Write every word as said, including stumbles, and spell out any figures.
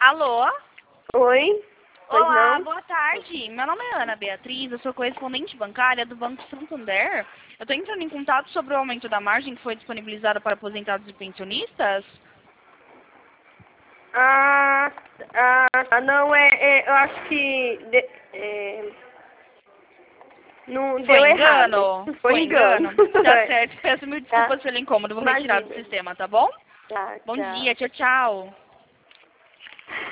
Alô? Oi? Pois Olá, não? boa tarde. Meu nome é Ana Beatriz, eu sou correspondente bancária do Banco Santander. Eu estou entrando em contato sobre o aumento da margem que foi disponibilizado para aposentados e pensionistas. Ah, ah, tá, não, é, é, eu acho que de- é, não Foi deu errado. engano? Foi Foi engano. engano? Tá certo. Peço mil Tá? desculpas pelo incômodo. Vou retirar do Imagina. sistema, tá bom? Tá, Bom dia, tchau. tchau, tchau.